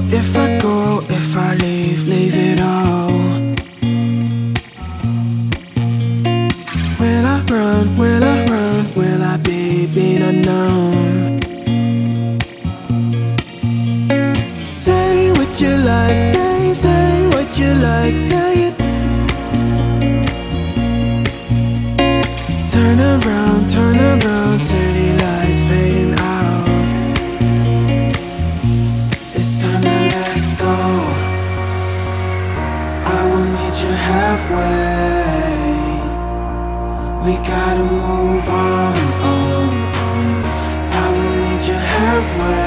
if I go, if I leave it all? Will I run, will I run, will I be being unknown? Say what you like, say what you like, say it. Turn around, city lights fading out. It's time to let go. I will meet you halfway. We gotta move on. I will meet you halfway.